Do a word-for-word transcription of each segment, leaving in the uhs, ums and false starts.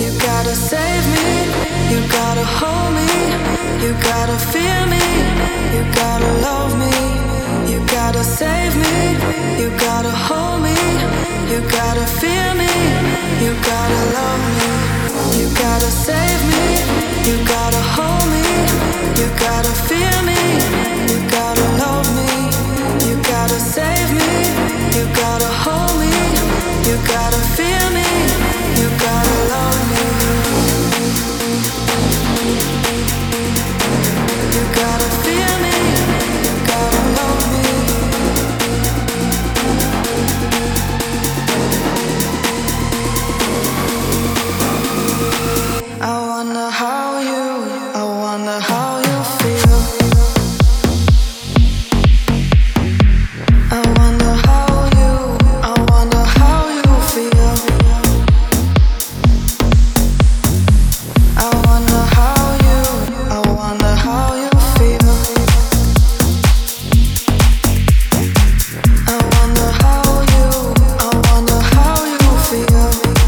You gotta save me, you gotta hold me, you gotta feel me, you gotta love me. You gotta save me, you gotta hold me, you gotta feel me, you gotta love me. You gotta save me, you gotta hold me, you gotta feel me, you gotta love me. You gotta save me, you gotta hold me, you gotta feel me, you gotta love me. You gotta feel me, you gotta love me. I wonder how you, I wonder how you feel. I wonder how you, I wonder how you feel. I wonder how you, I wonder how you feel. I wonder how you, I wonder how you feel.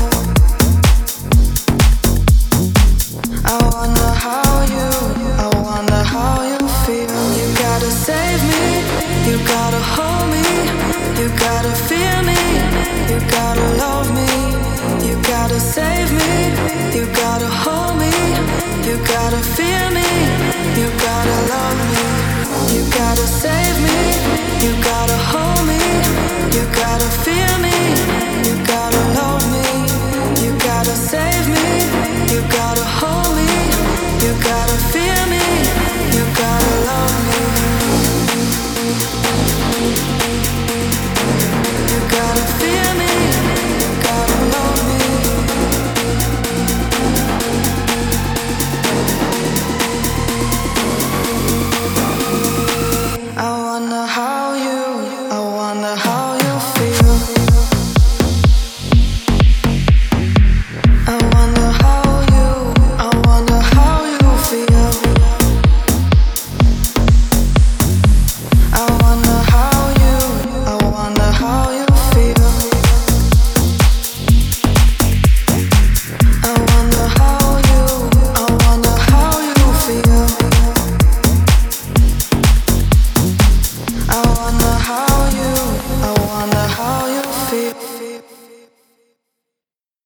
I wonder how you, I wonder how you feel. You gotta save me, you gotta hold me, you gotta feel me, you gotta love me. You gotta save me, you gotta hold me, you gotta feel me, you gotta love me. You gotta save me, you gotta hold me, you gotta feel me, you gotta love me. You gotta save me, you gotta hold me, you gotta feel